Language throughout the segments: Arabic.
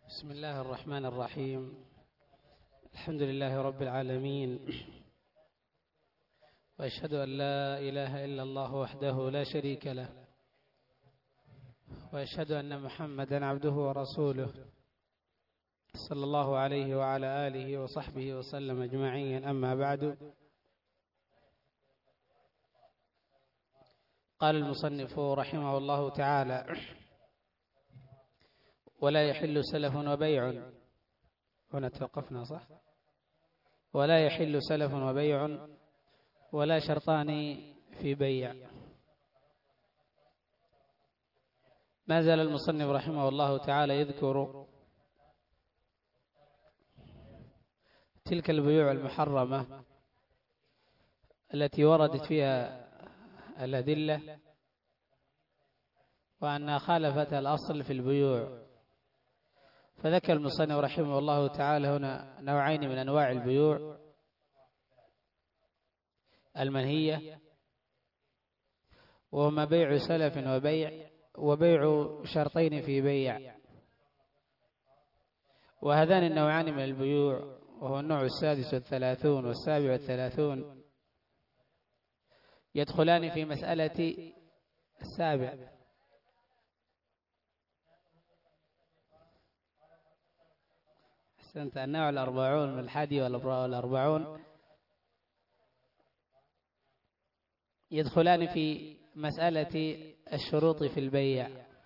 بسم الله الرحمن الرحيم. الحمد لله رب العالمين، وأشهد أن لا إله إلا الله وحده لا شريك له، وأشهد أن محمدا عبده ورسوله صلى الله عليه وعلى آله وصحبه وسلم أجمعين. أما بعد، قال المصنف رحمه الله تعالى: ولا يحل سلف وبيع. هنا توقفنا صح؟ ولا يحل سلف وبيع ولا شرطان في بيع. ما زال المصنف رحمه الله تعالى يذكر تلك البيوع المحرمة التي وردت فيها الأدلة وأنها خالفت الأصل في البيوع. فذكر المصنف رحمه الله تعالى هنا نوعين من أنواع البيوع المنهية، وهما بيع سلف وبيع شرطين في بيع. وهذان النوعان من البيوع، وهو النوع 36 و37، يدخلان في مسألة 7. النوع 40 من 41 يدخلان في مسألة الشروط في البيع.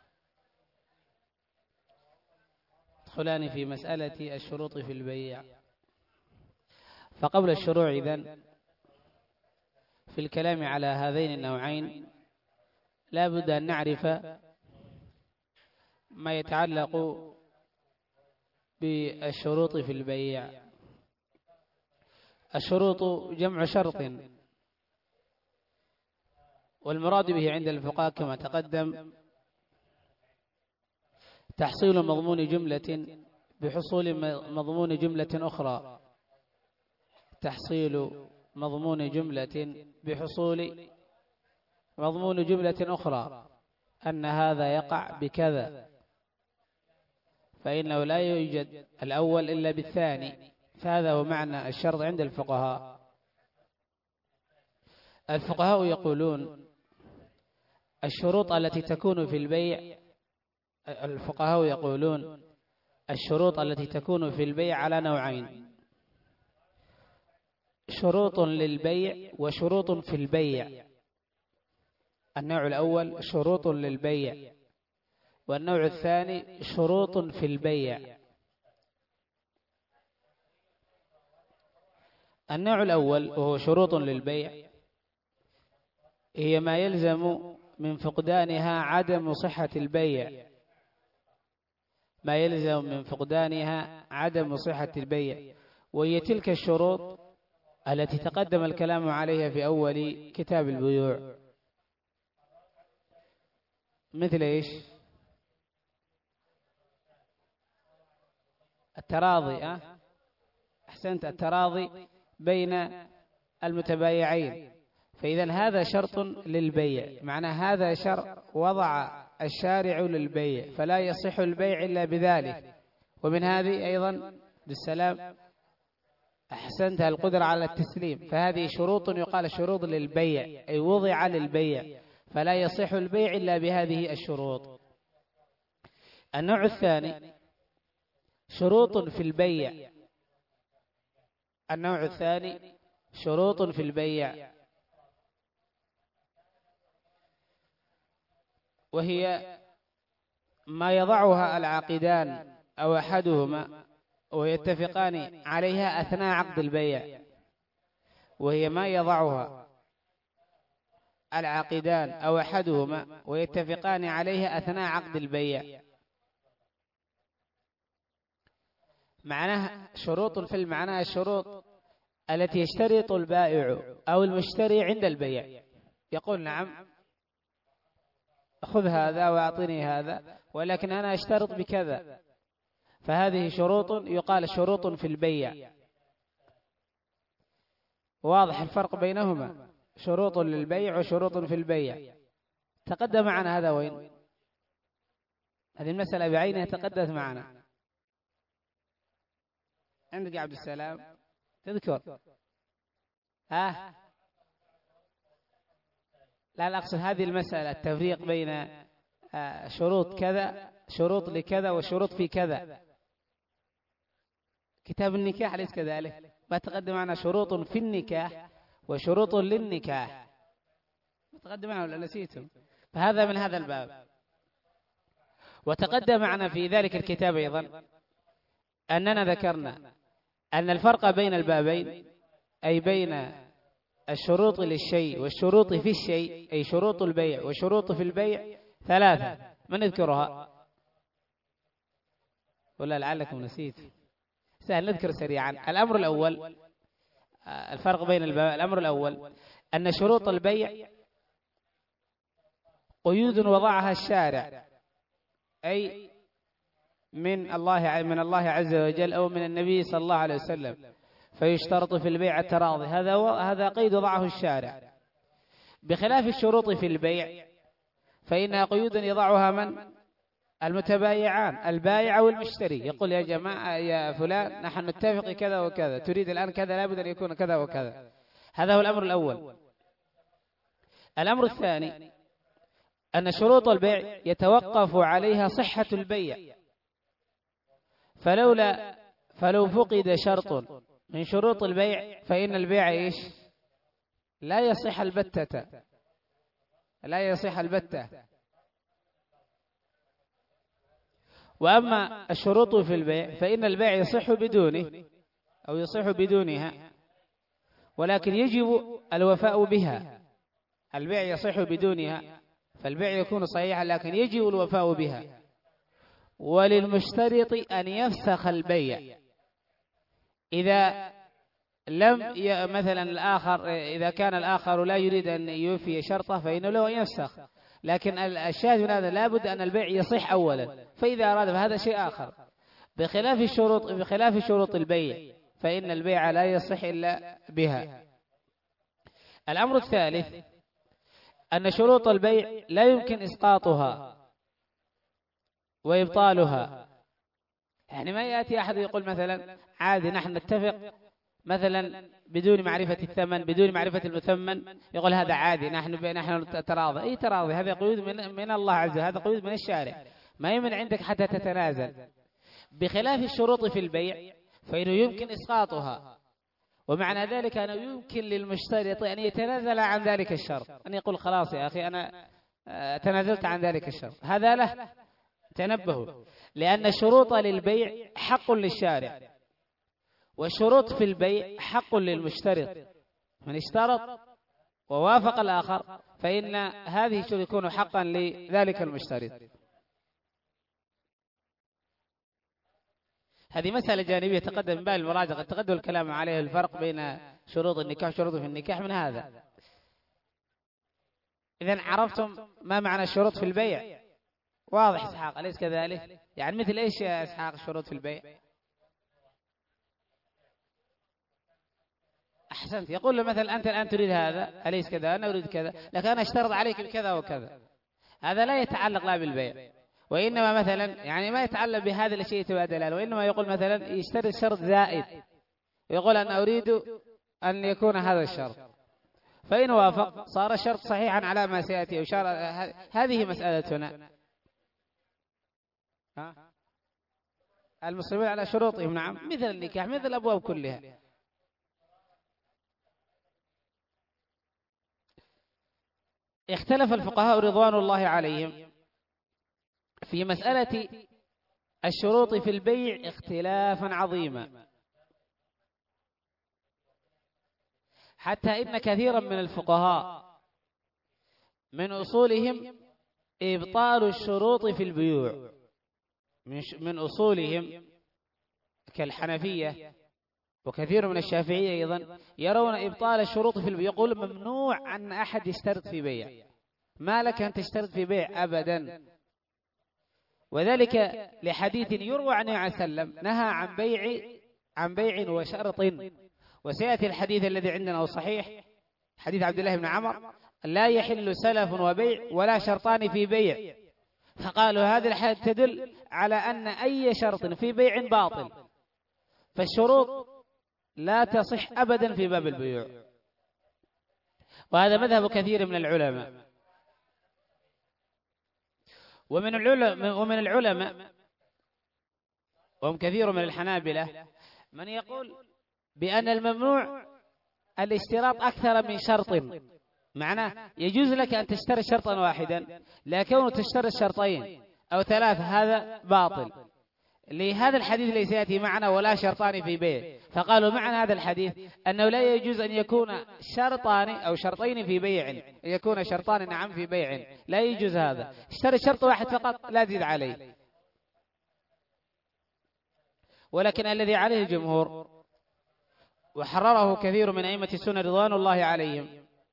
يدخلان في مسألة الشروط في البيع. فقبل الشروع إذن في الكلام على هذين النوعين لا بد أن نعرف ما يتعلق بالشروط في البيع. الشروط جمع شرط، والمراد به عند الفقهاء كما تقدم تحصيل مضمون جملة بحصول مضمون جملة أخرى. تحصيل مضمون جملة بحصول مضمون جملة أخرى، أن هذا يقع بكذا، فإنه لا يوجد الأول إلا بالثاني. فهذا هو معنى الشرط عند الفقهاء. الفقهاء يقولون الشروط التي تكون في البيع، الفقهاء يقولون الشروط التي تكون في البيع على نوعين: شروط للبيع وشروط في البيع. النوع الأول شروط للبيع، والنوع الثاني شروط في البيع. النوع الأول وهو شروط للبيع، هي ما يلزم من فقدانها عدم صحة البيع. ما يلزم من فقدانها عدم صحة البيع، وهي تلك الشروط التي تقدم الكلام عليها في أول كتاب البيوع. مثل إيش؟ التراضي. أحسنت، التراضي بين المتبايعين. فإذا هذا شرط للبيع، معنى هذا شرط وضع الشارع للبيع، فلا يصح البيع إلا بذلك. ومن هذه أيضا بالسلام، أحسنت، القدرة على التسليم. فهذه شروط يقال شروط للبيع، أي وضع للبيع، فلا يصح البيع إلا بهذه الشروط. النوع الثاني شروط في البيع. النوع الثاني شروط في البيع، وهي ما يضعها العاقدان أو أحدهما ويتفقان عليها أثناء عقد البيع. وهي ما يضعها العاقدان أو أحدهما ويتفقان عليها أثناء عقد البيع. معناها شروط في المعنى الشروط التي يشترط البائع أو المشتري عند البيع، يقول نعم خذ هذا وأعطني هذا، ولكن أنا أشترط بكذا. فهذه شروط يقال شروط في البيع. واضح الفرق بينهما؟ شروط للبيع وشروط في البيع. تقدم معنا هذا وين؟ هذه المسألة بعينها تقدمت معنا. عندك يا عبد السلام تذكر؟ ها؟ لا أقصد هذه المسألة، التفريق بين شروط كذا، شروط لكذا وشروط في كذا. كتاب النكاح ليس كذلك؟ ما تقدم معنا شروط في النكاح وشروط للنكاح، تقدم معنا ولا نسيتم؟ فهذا من هذا الباب. وتقدم معنا في ذلك الكتاب أيضا أننا ذكرنا أن الفرق بين البابين، أي بين الشروط للشيء والشروط في الشيء، أي شروط البيع وشروط في البيع، ثلاثة. من يذكرها؟ ولا لعلكم نسيت؟ سهل نذكر سريعا. الأمر الأول، الفرق بين الباب، الأمر الأول أن شروط البيع قيود وضعها الشارع، أي من الله عز وجل أو من النبي صلى الله عليه وسلم، فيشترط في البيع التراضي، هذا قيد وضعه الشارع. بخلاف الشروط في البيع فإنها قيود يضعها من؟ المتبايعان، البائع والمشتري. يقول يا جماعة يا فلان نحن نتفق كذا وكذا، تريد الآن كذا، لابد أن يكون كذا وكذا. هذا هو الأمر الأول. الأمر الثاني أن شروط البيع يتوقف عليها صحة البيع، فلو فقد شرط من شروط البيع فإن البيع إيش؟ لا يصح البتة، لا يصح البتة. وأما الشروط في البيع فإن البيع يصح بدونه أو يصح بدونها، ولكن يجب الوفاء بها. البيع يصح بدونها فالبيع يكون صحيحا، لكن يجب الوفاء بها. وللمشترط أن يفسخ البيع إذا لم مثلا الآخر، إذا كان الآخر لا يريد أن يوفي شرطه فإنه له أن يفسخ، لكن الشاهد من هذا لابد أن البيع يصح أولا، فإذا أراد فهذا شيء آخر. بخلاف شروط البيع فإن البيع لا يصح إلا بها. الأمر الثالث أن شروط البيع لا يمكن إسقاطها وإبطالها. يعني ما يأتي أحد يقول مثلا عادي نحن نتفق مثلا بدون معرفة الثمن، بدون معرفة المثمن، يقول هذا عادي، نحن تراضي. أي تراضي؟ هذا قيود من الله عز وجل، هذا قيود من الشارع، ما يمنع عندك حتى تتنازل. بخلاف الشروط في البيع فإنه يمكن إسقاطها، ومعنى ذلك أنه يمكن للمشترط أن يتنازل عن ذلك الشرط، أن يقول خلاص يا أخي أنا تنازلت عن ذلك الشرط. هذا له، تنبهوا، لأن الشروط للبيع حق للشارع، والشروط في البيع حق للمشترط. من اشترط ووافق الآخر فإن هذه الشروط يكون حقا لذلك المشترط. هذه مسألة جانبية تقدم من باب المراجعة، قد تقدم الكلام عليه، الفرق بين شروط النكاح وشروط في النكاح من هذا. إذن عرفتم ما معنى الشروط في البيع؟ واضح إسحاق أليس كذلك؟ يعني مثل إيش يا إسحاق الشروط في البيع؟ أحسنت. يقول له مثلا أنت الآن تريد هذا أليس كذا، أنا أريد كذا، لكن أنا اشترط عليك بكذا وكذا. هذا لا يتعلق لا بالبيع، وإنما مثلا يعني ما يتعلق بهذا الشيء يتبادلان، وإنما يقول مثلا يشترط شرط زائد، يقول أنا أريد أن يكون هذا الشرط، فإن وافق صار الشرط صحيحا على ما سيأتي. هذه مسألتنا. المسلمون على شروطهم، نعم، مثل النكاح مثل الأبواب كلها. اختلف الفقهاء رضوان الله عليهم في مسألة الشروط في البيع اختلافا عظيما، حتى إن كثيرا من الفقهاء من أصولهم إبطال الشروط في البيوع، من أصولهم كالحنفية وكثير من الشافعية أيضا يرون إبطال الشروط في البيع، يقول ممنوع أن أحد يشترط في بيع، ما لك أن تشترط في بيع أبدا. وذلك لحديث يروى عن النبي عليه وسلم نهى عن بيع وشرط، وسيأتي الحديث الذي عندنا صحيح، حديث عبد الله بن عمر: لا يحل سلف وبيع ولا شرطان في بيع. فقالوا هذه الحديث تدل على أن أي شرط في بيع باطل، فالشروط لا تصح أبدا في باب البيوع، وهذا مذهب كثير من العلماء. ومن العلماء وهم كثير من الحنابلة من يقول بأن الممنوع الاشتراط أكثر من شرط، معناه يجوز لك أن تشتري شرطا واحدا، لكن تشتري شرطين أو ثلاثة هذا باطل. لهذا الحديث ليس يأتي معنا ولا شرطان في بيع، فقالوا معنى هذا الحديث أنه لا يجوز أن يكون شرطان أو شرطين في بيع، يكون شرطان نعم في بيع، لا يجوز هذا. اشتري شرط واحد فقط لا تزيد عليه. ولكن الذي عليه الجمهور وحرره كثير من أئمة السنة رضوان الله عليهم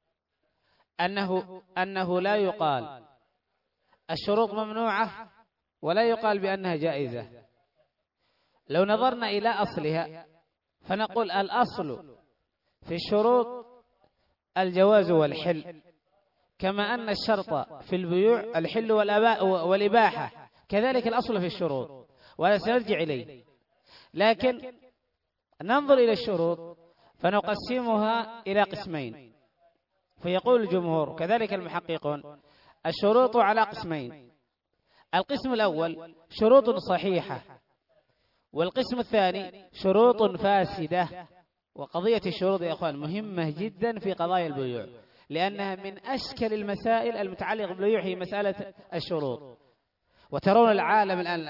أنه لا يقال الشروط ممنوعة ولا يقال بأنها جائزة. لو نظرنا إلى أصلها فنقول الأصل في الشروط الجواز والحل، كما أن الشرط في البيوع الحل والإباحة، كذلك الأصل في الشروط، وهذا سنرجع إليه. لكن ننظر إلى الشروط فنقسمها إلى قسمين. فيقول الجمهور كذلك المحققون الشروط على قسمين: القسم الأول شروط صحيحة، والقسم الثاني شروط فاسدة. وقضية الشروط يا أخوان مهمة جدا في قضايا البيوع، لأنها من أشكل المسائل المتعلقة بالبيوع هي مسألة الشروط. وترون العالم الآن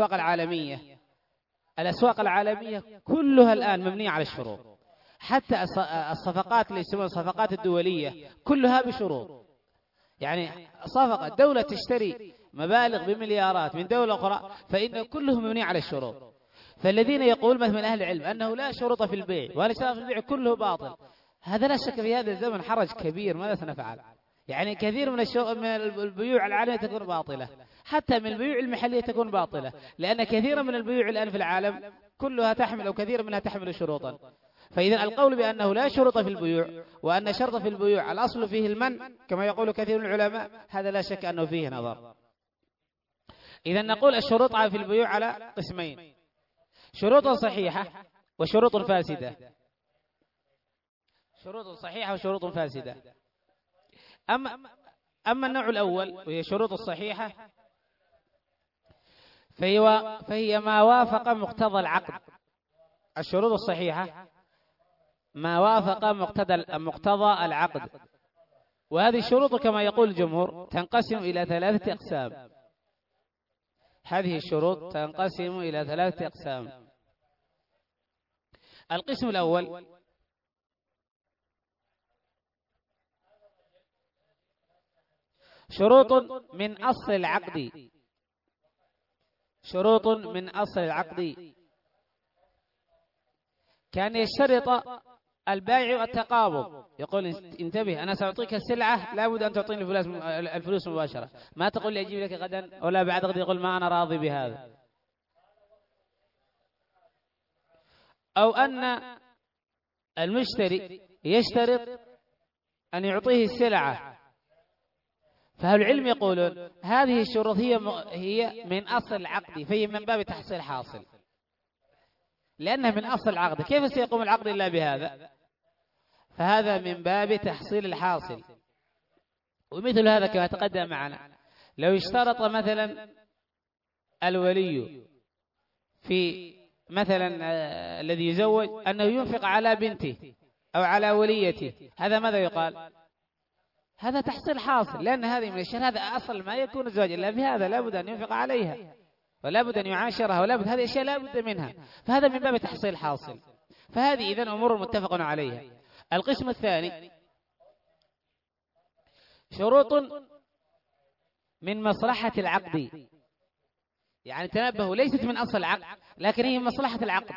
الأسواق العالمية كلها الآن مبنية على الشروط، حتى الصفقات اللي يسمونها الصفقات الدولية كلها بشروط. يعني صفقة دولة تشتري مبالغ بمليارات من دولة أخرى فإن كله مبني على الشروط. فالذين يقول مثل من أهل العلم أنه لا شروط في البيع والاشتراط في البيع كله باطل، هذا لا شك في هذا الزمن حرج كبير. ماذا سنفعل؟ يعني كثير من البيوع العالمية تكون باطلة، حتى من البيوع المحلية تكون باطلة، لأن كثيرا من البيوع الآن في العالم كلها تحمل أو كثير منها تحمل شروطا. فإذا القول بأنه لا شروط في البيوع وأن شرط في البيوع الأصل فيه المنع كما يقول كثير من العلماء، هذا لا شك أنه فيه نظر. إذا نقول الشروط في البيوع على قسمين: شروط صحيحة وشروط فاسدة. شروط صحيحة وشروط فاسدة. أما النوع الأول وهي شروط الصحيحة فهي ما وافق مقتضى العقد. الشروط الصحيحة ما وافق مقتضى العقد، وهذه الشروط كما يقول الجمهور تنقسم إلى 3 أقسام. هذه الشروط تنقسم إلى 3 أقسام. القسم الأول شروط من أصل العقد. شروط من أصل العقد كان يشترط البائع التقابض، يقول انتبه أنا سأعطيك السلعة لا بد أن تعطيني الفلوس مباشرة، ما تقول لي أجيب لك غدا ولا بعد غد يقول ما أنا راضي بهذا. أو أن المشتري يشترط أن يعطيه السلعة، فأهل العلم يقولون هذه الشروط هي من أصل العقد، فهي من باب تحصيل حاصل، لأنها من أصل العقد. كيف سيقوم العقد إلا بهذا؟ فهذا من باب تحصيل الحاصل. ومثل هذا كما تقدم معنا لو اشترط مثلا الولي في مثلا الذي يزوج أنه ينفق على بنته أو على وليته، هذا ماذا يقال؟ هذا تحصيل حاصل، لأن هذه من الشيء هذا أصل ما يكون الزواج إلا بهذا، لا بد أن ينفق عليها ولا بد أن يعاشرها ولا بد، هذه أشياء لا بد منها، فهذا من باب تحصيل حاصل. فهذه إذن أمور متفق عليها. القسم الثاني شروط من مصلحة العقد، يعني تنبهوا ليست من أصل العقد لكن هي من مصلحة العقد.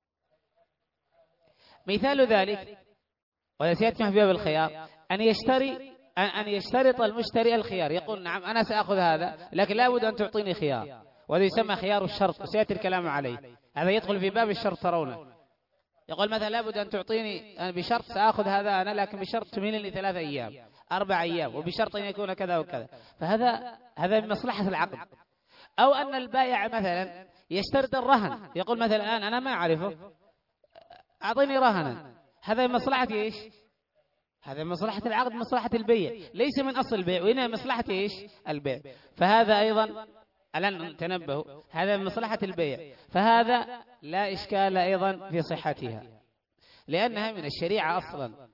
مثال ذلك وسيأتي في باب الخيار أن يشترط المشتري الخيار، يقول نعم أنا سأخذ هذا لكن لا بد أن تعطيني خيار، وهذا يسمى خيار الشرط وسيأتي الكلام عليه. هذا يدخل في باب الشرط ترونه، يقول مثلا لا بد أن تعطيني بشرط سأخذ هذا أنا لكن بشرط تمهلني 3 أيام 4 أيام وبشرط أن يكون كذا وكذا، فهذا من مصلحة العقد. أو أن البائع مثلا يشترط الرهن، يقول مثلا الآن أنا ما أعرفه، أعطيني رهنا، هذا من مصلحة إيش؟ هذا من مصلحة العقد، مصلحة البيع، ليس من أصل البيع، وإنما مصلحة إيش؟ البيع. فهذا أيضا الآن تنبهوا، هذا من مصلحة البيع، فهذا لا إشكال أيضا في صحتها لأنها من الشريعة أصلا.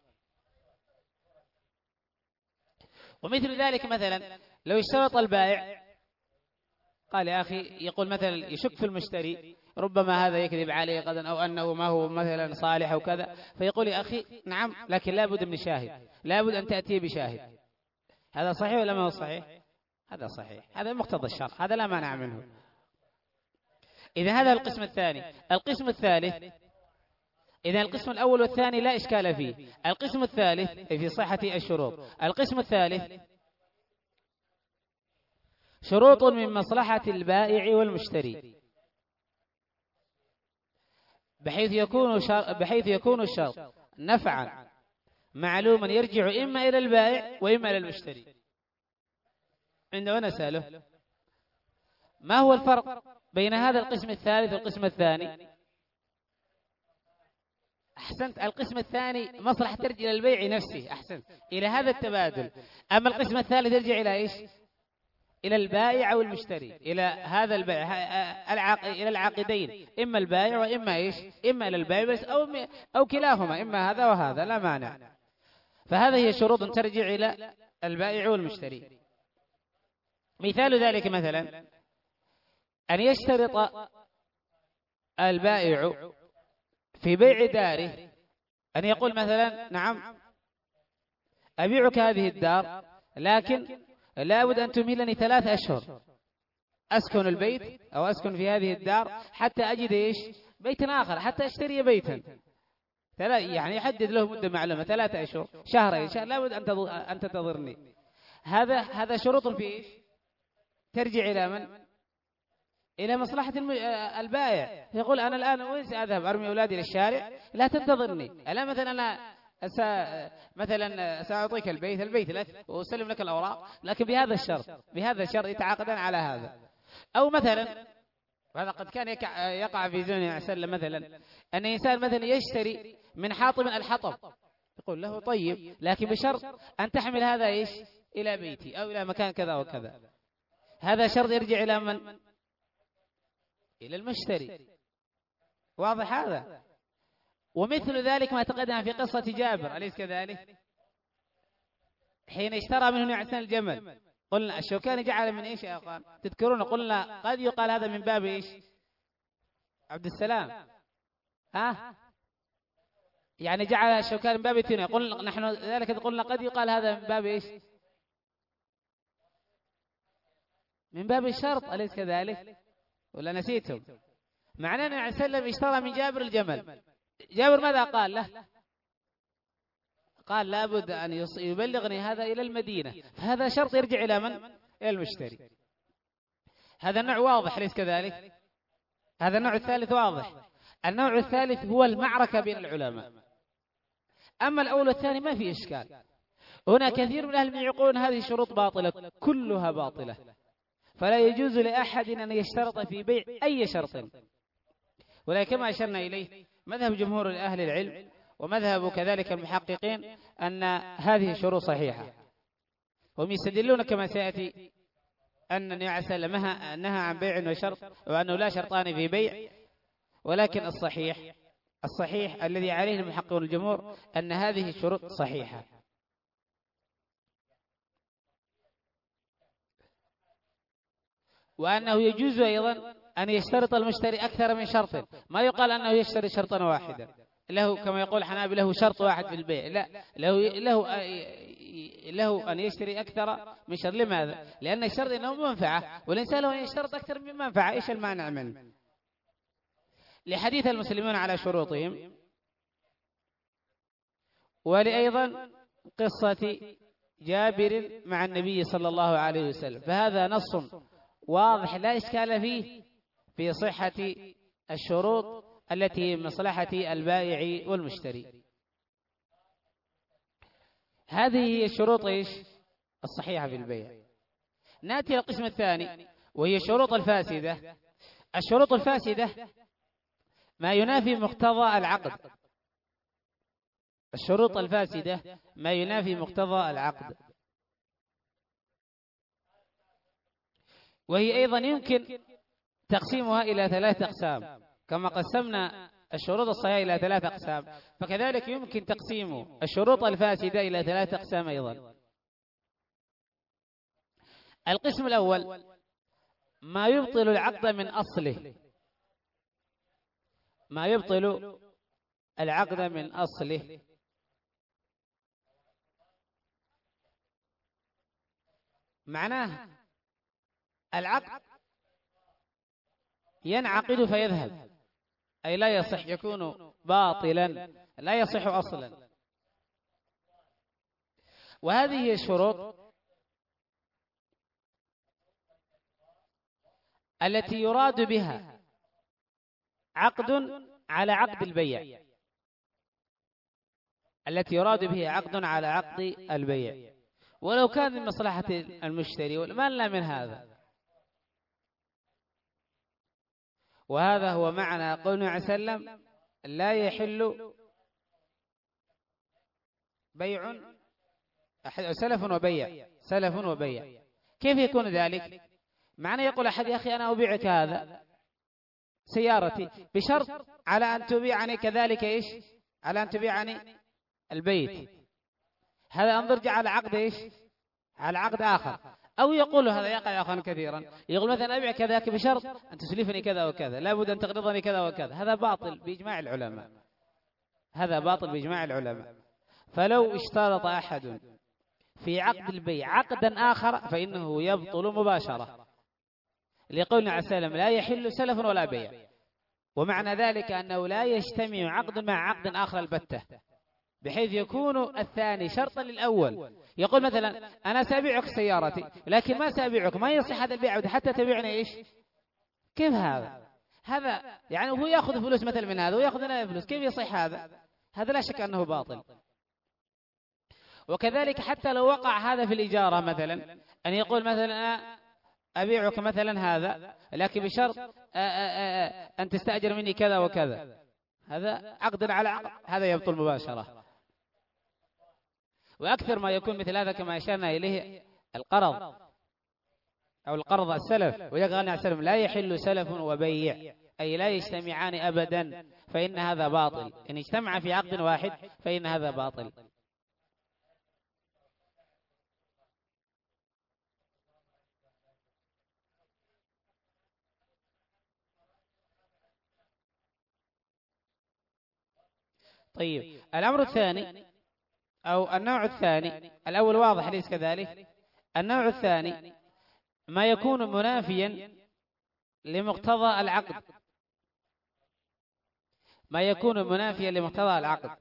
ومثل ذلك مثلا لو اشترط البائع، قال يا أخي، يقول مثلا يشك في المشتري، ربما هذا يكذب عليه غدا أو أنه ما هو مثلا صالح أو كذا، فيقول يا أخي نعم لكن لابد من شاهد، لابد أن تأتي بشاهد. هذا صحيح ولا ما هو صحيح؟ هذا صحيح، هذا مقتضى الشرع، هذا لا مانع منه. إذا هذا القسم الثاني. القسم الثالث، إذا القسم الأول والثاني لا إشكال فيه. القسم الثالث في صحة الشروط. القسم الثالث شروط من مصلحة البائع والمشتري، بحيث يكون الشرط نفعا معلوما يرجع إما إلى البائع وإما إلى المشتري. عندما نسأله ما هو الفرق بين هذا القسم الثالث والقسم الثاني؟ أحسنت، القسم الثاني مصلحة ترجع إلى البيع نفسه، أحسنت، إلى هذا التبادل. أما القسم الثالث يرجع إلى إيش؟ إلى البائع أو المشتري، إلى هذا البائع، إلى العاقدين، إما البائع وإما إيش؟ إما إلى البائع بس أو كلاهما، إما هذا وهذا، لا مانع. فهذه هي شروط ترجع إلى البائع والمشتري. مثال ذلك مثلا أن يشترط البائع في بيع داره، أن يقول مثلا نعم أبيعك هذه الدار، لكن لابد أن تمهلني 3 أشهر أسكن البيت أو أسكن في هذه الدار حتى أجد إيش؟ بيتا آخر، حتى أشتري بيتا. يعني يحدد له مدة معلومة، 3 أشهر، شهرين، لابد أن تنتظرني. هذا شروط في إيش؟ ترجع إلى من؟ إلى مصلحة البائع. يقول أنا الآن وين سأذهب؟ أرمي أولادي للشارع؟ لا تنتظرني. ألا مثلا أنا مثلا سأعطيك البيت لك وأسلم لك الأوراق، لكن بهذا الشرط يتعاقدان على هذا. أو مثلا، وهذا قد كان يقع في زمن وسلم، مثلا أن إنسان مثلا يشتري من حاطب الحطب، يقول له طيب لكن بشرط أن تحمل هذا إيش؟ إلى بيتي أو إلى مكان كذا وكذا. هذا شرط يرجع إلى من؟ إلى المشتري. واضح هذا؟ ومثل ذلك ما تقدم في قصة جابر، أليس كذلك؟ حين اشترى منه نعسان الجمل، قلنا الشوكاني جعل من إيش يا أخوان؟ تذكرون قلنا قد يقال هذا من باب إيش؟ عبد السلام، يعني جعل الشوكاني من باب التنويع. قلنا نحن ذلك قلنا قد يقال هذا من باب إيش؟ من باب الشرط، أليس كذلك؟ ولا نسيتم؟ معناه أن النبي صلى الله عليه وسلم اشترى من جابر الجمل، جابر ماذا قال له؟ قال لابد أن يبلغني هذا إلى المدينة، فهذا شرط يرجع إلى من؟ إلى المشتري. هذا النوع واضح، ليس كذلك؟ هذا النوع الثالث واضح. النوع الثالث هو المعركة بين العلماء. أما الأول والثاني ما في إشكال. هنا كثير من أهل العلم يقولون هذه الشروط باطلة، كلها باطلة، فلا يجوز لأحد أن يشترط في بيع أي شرط. ولكن كما أشرنا إليه مذهب جمهور أهل العلم ومذهب كذلك المحققين أن هذه الشروط صحيحة، هم يستدلون كما سيأتي أن النبي عليه الصلاة والسلام نهى عن بيع وشرط، وأنه لا شرطان في بيع. ولكن الصحيح الذي عليه المحققون الجمهور أن هذه الشروط صحيحة. وأنه يجوز أيضا أن يشترط المشتري أكثر من شرط، ما يقال أنه يشتري شرطا واحدا له كما يقول الحنابلة له شرط واحد في البيع، لا، له أن يشتري أكثر من شرط. لماذا؟ لأن الشرط إنه منفعة، والإنسان له أن يشترط أكثر من منفعة، إيش المانع منه؟ لحديث المسلمون على شروطهم، ولأيضا قصة جابر مع النبي صلى الله عليه وسلم. فهذا نص واضح لا إشكال فيه في صحة الشروط التي من مصلحة البائع والمشتري. هذه هي الشروط إيش؟ الصحيحة في البيع. نأتي إلى القسم الثاني وهي الشروط الفاسدة الشروط الفاسدة ما ينافي مقتضى العقد. الشروط الفاسدة ما ينافي مقتضى العقد، وهي أيضا يمكن تقسيمها إلى 3 أقسام. كما قسمنا الشروط الصحيحة إلى 3 أقسام، فكذلك يمكن تقسيم الشروط الفاسدة إلى 3 أقسام أيضا. القسم الأول ما يبطل العقد من أصله. ما يبطل العقد من أصله، معناه العقد ينعقد فيذهب، أي لا يصح، يكون باطلا، لا يصح أصلا. وهذه هي الشروط التي يراد بها عقد على عقد البيع، التي يراد به عقد على عقد البيع، ولو كان من مصلحة المشتري، والما لا من هذا. وهذا هو معنى قوله عليه وسلم لا يحل بيع سلف وبيع، سلف وبيع. كيف يكون ذلك؟ معنى يقول أحد يا أخي أنا أبيعك هذا سيارتي بشرط على أن تبيعني كذلك إيش؟ على أن تبيعني البيت. هذا أنظر على عقد إيش؟ على عقد آخر. أو يقول هذا يقع أخوان كثيرا، يقول مثلا أبيعك كذاك بشرط أن تسلفني كذا وكذا، لابد أن تقرضني كذا وكذا. هذا باطل بإجماع العلماء، هذا باطل بإجماع العلماء. فلو اشترط أحد في عقد البيع عقدا آخر فإنه يبطل مباشرة، لقولنا عليه السلام لا يحل سلف ولا بيع. ومعنى ذلك أنه لا يجتمع عقد مع عقد آخر البتة، بحيث يكون الثاني شرطا للأول. يقول مثلا أنا سأبيعك سيارتي لكن ما سأبيعك، ما يصح هذا البيع حتى تبيعني إيش؟ كيف هذا؟ هذا يعني هو يأخذ فلوس مثل من هذا ويأخذ لنا فلوس، كيف يصح هذا؟ هذا لا شك أنه باطل. وكذلك حتى لو وقع هذا في الإجارة مثلا، أن يقول مثلا أنا أبيعك مثلا هذا لكن بشرط أن تستأجر مني كذا وكذا، هذا عقد على عقد، هذا يبطل مباشرة. وأكثر ما يكون مثل هذا كما أشرنا إليه القرض أو القرض السلف. ويقال عليه السلام لا يحل سلف وبيع، أي لا يجتمعان أبدا، فإن هذا باطل. إن اجتمع في عقد واحد فإن هذا باطل. طيب الأمر الثاني أو النوع الثاني، الأول واضح ليس كذلك. النوع الثاني ما يكون منافيا لمقتضى العقد، ما يكون منافيا لمقتضى العقد.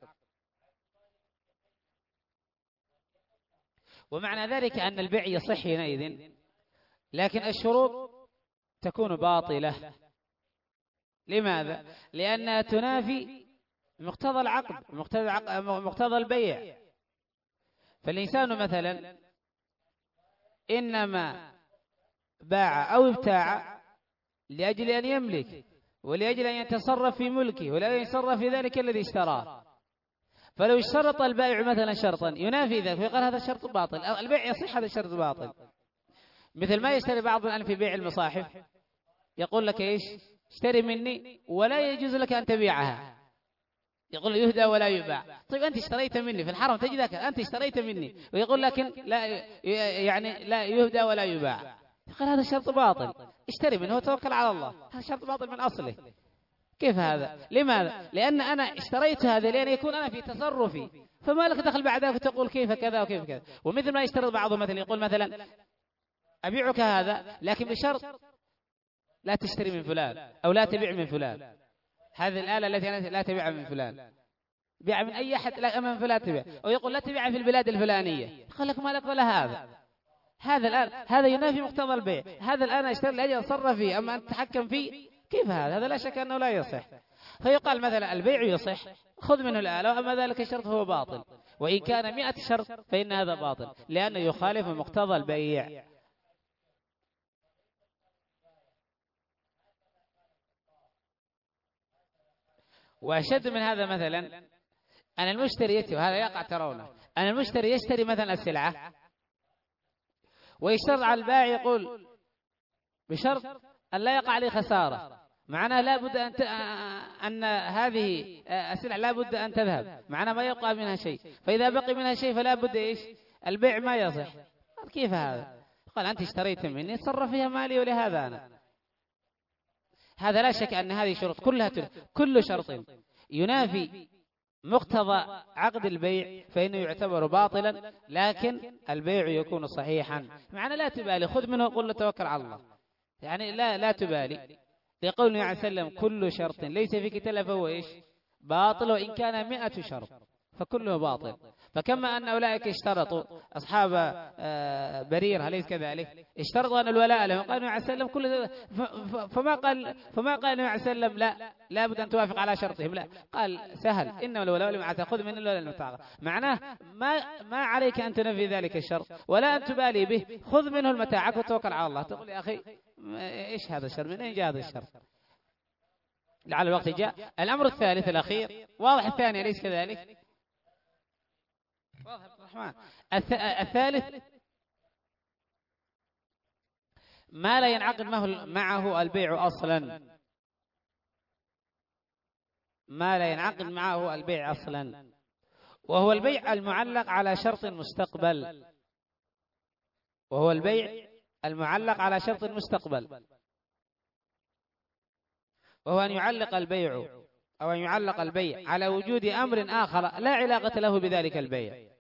ومعنى ذلك أن البيع يصح حينئذ، لكن الشروط تكون باطلة. لماذا؟ لأنها تنافي مقتضى العقد، مقتضى البيع. فالإنسان مثلا إنما باع أو ابتاع لأجل أن يملك، ولأجل أن يتصرف في ملكه، ولا يتصرف في ذلك الذي اشتراه. فلو اشترط البائع مثلا شرطا ينافي ذلك فيقال هذا الشرط باطل، البيع يصح هذا الشرط باطل. مثل ما يشتري بعض الآن في بيع المصاحف، يقول لك إيش؟ اشتري مني ولا يجوز لك أن تبيعها، يقول يهدى ولا يباع. طيب أنت اشتريت مني في الحرم تجدك أنت اشتريت مني، ويقول لكن لا يعني لا يهدى ولا يباع، يقول هذا الشرط باطل، اشتري منه وتوكل على الله، هذا شرط باطل من أصله. كيف هذا؟ لماذا؟ لأن أنا اشتريت هذا لأن يكون أنا في تصرفي، فما لك دخل بعد ذلك تقول كيف كذا وكيف كذا. ومثل ما يشترط بعضهم مثلا يقول مثلا أبيعك هذا لكن بشرط لا تشتري من فلان أو لا تبيع من فلان، هذه الآلة التي أنا لا تبيع من فلان، بيع من أي أحد لا من فلان تبيع، أو يقول لا تبيع في البلاد الفلانية، يقول لك ما لك ولا هذا الآن هذا ينافي مقتضى البيع. هذا الآن أشتري لأجل أتصرف فيه، أما أن تتحكم فيه كيف هذا لا شك أنه لا يصح. فيقال مثلا البيع يصح خذ منه الآلة، أما ذلك الشرط هو باطل، وإن كان 100 شرط فإن هذا باطل لأنه يخالف مقتضى البيع. وأشد من هذا مثلا أن المشتري يأتي، وهذا يقع ترونه، أن المشتري يشتري مثلا السلعة ويشترط على البائع يقول بشرط أن لا يقع عليه خسارة، معناه لا بد أن هذه السلعة لا بد أن تذهب، معناه ما يبقى منها شيء، فإذا بقي منها شيء فلا بد إيش البيع ما يصح. كيف هذا؟ قال أنت اشتريت مني تصرف فيها مالي ولهذا أنا. هذا لا شك أن هذه شروط كلها كل شرط ينافي مقتضى عقد البيع فإنه يعتبر باطلا، لكن البيع يكون صحيحا. معنى لا تبالي، خذ منه وقل له توكل على الله، يعني لا تبالي. يقول النبي عليه وسلم كل شرط ليس في كتاب فهو إيش باطل، وإن كان 100 شرط فكله باطل. فكما أن أولئك اشترطوا أصحاب برير أليس كذلك؟ اشترطوا أن الولاء لهم، قال النبي عليه وسلم كل فما قال النبي عليه وسلم لا بد أن توافق على شرطهم، لا قال سهل إنما الولاء لمن تأخذ من الولاء المتعاقد، معناه ما عليك أن تنفي ذلك الشرط ولا أن تبالي به، خذ منه المتاعك وتوكل على الله. تقول يا أخي إيش هذا الشرط، من أين جاء هذا الشرط؟ لعل الوقت جاء. الأمر الثالث الأخير واضح، الثاني أليس كذلك؟ واضح عبد الرحمن. الثالث ما لا ينعقد معه البيع أصلا، ما لا ينعقد معه البيع أصلا، وهو البيع المعلق على شرط مستقبل، وهو البيع المعلق على شرط مستقبل، وهو أن يعلق البيع أو أن يعلق البيع على وجود أمر آخر لا علاقة له بذلك البيع.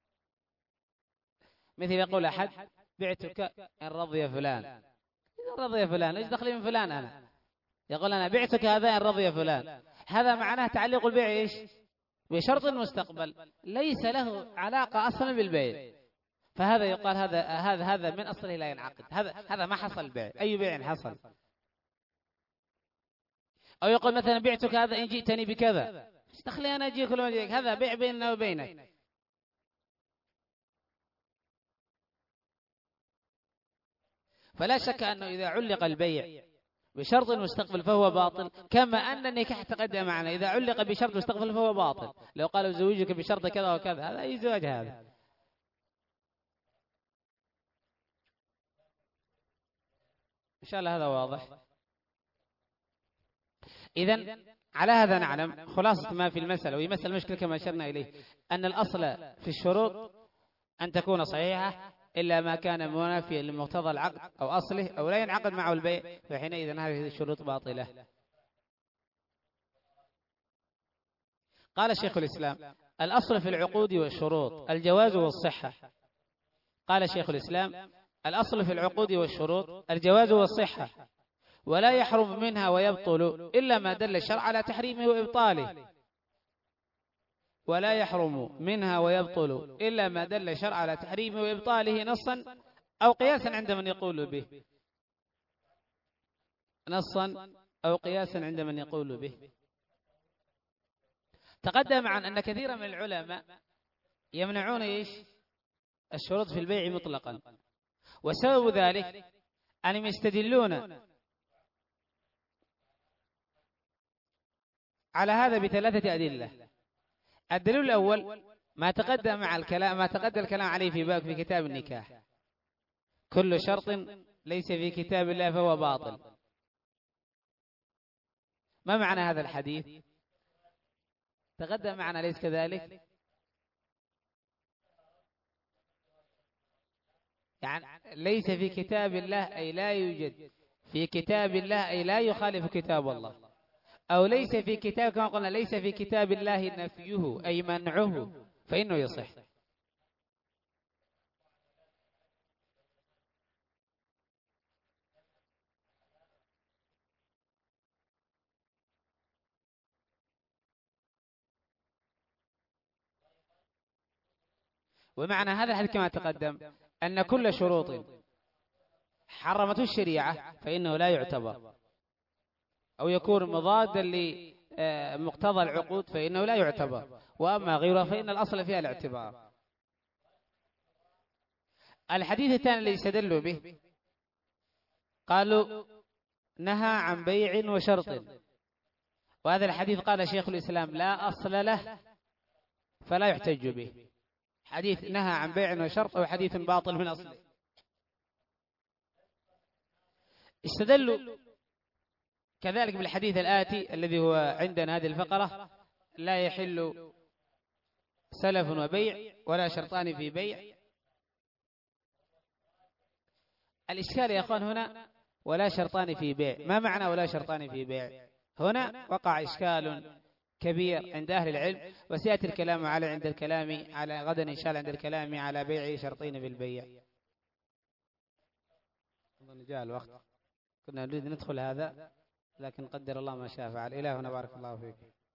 مثل يقول أحد بعتك إن رضي فلان، إذا رضي فلان إيش دخلي من فلان أنا؟ يقول أنا بعتك هذا إن رضي فلان، هذا معناه تعليق البيع إيش بشرط المستقبل ليس له علاقة أصلا بالبيع، فهذا يقال هذا من أصله لا ينعقد، هذا ما حصل بيع. أي بيع حصل؟ أو يقول مثلا بعتك هذا إن جئتني بكذا، ايش دخلي أنا أجيك ولا أجيك؟ هذا بيع بيننا وبينك. فلا شك أنه إذا علق البيع بشرط المستقبل فهو باطل، كما أن النكاح تقدم معنا إذا علق بشرط المستقبل فهو باطل. لو قالوا زوجك بشرط كذا وكذا، هذا أي زواج هذا؟ إن شاء الله هذا واضح. إذن على هذا نعلم خلاصة ما في المسألة، وهي مسألة مشكلة كما أشرنا إليه، أن الأصل في الشروط أن تكون صحيحة إلا ما كان منافيا لمقتضى العقد أو أصله أو لا ينعقد معه البيع، فحينئذ هذه الشروط باطلة. قال شيخ الإسلام الأصل في العقود والشروط الجواز والصحة. قال شيخ الإسلام الأصل في العقود والشروط الجواز والصحة، ولا يحرم منها ويبطل إلا ما دل الشرع على تحريمه وإبطاله، ولا يحرم منها ويبطل إلا ما دل الشرع على تحريمه وإبطاله نصا أو قياسا عند من يقول به، نصا أو قياسا عند من يقول به. تقدم عن أن كثيرا من العلماء يمنعون إيش الشروط في البيع مطلقا، وسبب ذلك أنهم يستدلون على هذا بثلاثة أدلة. الدليل الأول ما تقدم الكلام عليه في كتاب النكاح، كل شرط ليس في كتاب الله فهو باطل. ما معنى هذا الحديث؟ تقدم معنا ليس كذلك؟ يعني ليس في كتاب الله أي لا يوجد في كتاب الله أي لا يخالف كتاب الله، أو ليس في كتاب كما قلنا ليس في كتاب الله نفيه أي منعه فإنه يصح. ومعنى هذا الحديث كما تقدم أن كل شروط حرمته الشريعة فإنه لا يعتبر، أو يكون مضادا لمقتضى العقود فإنه لا يعتبر، وأما غيرها فإن الأصل فيها الاعتبار. الحديث الثاني الذي استدلوا به قالوا نهى عن بيع وشرط، وهذا الحديث قال شيخ الإسلام لا أصل له فلا يحتج به، حديث نهى عن بيع وشرط أو حديث باطل من أصله. استدلوا كذلك بالحديث الآتي الذي هو عندنا هذه الفقرة: لا يحل سلف وبيع ولا شرطان في بيع. الإشكال يا أخوان هنا ولا شرطان في بيع، ما معنى ولا شرطان في بيع؟ هنا وقع إشكال كبير عند أهل العلم، وسيأتي الكلام على عند الكلام على غدا إن شاء الله عند الكلام على بيع شرطين في البيع. أظن جاء الوقت، كنا نريد ندخل هذا لكن قدر الله ما شاء فعل. إلهنا بارك الله فيك.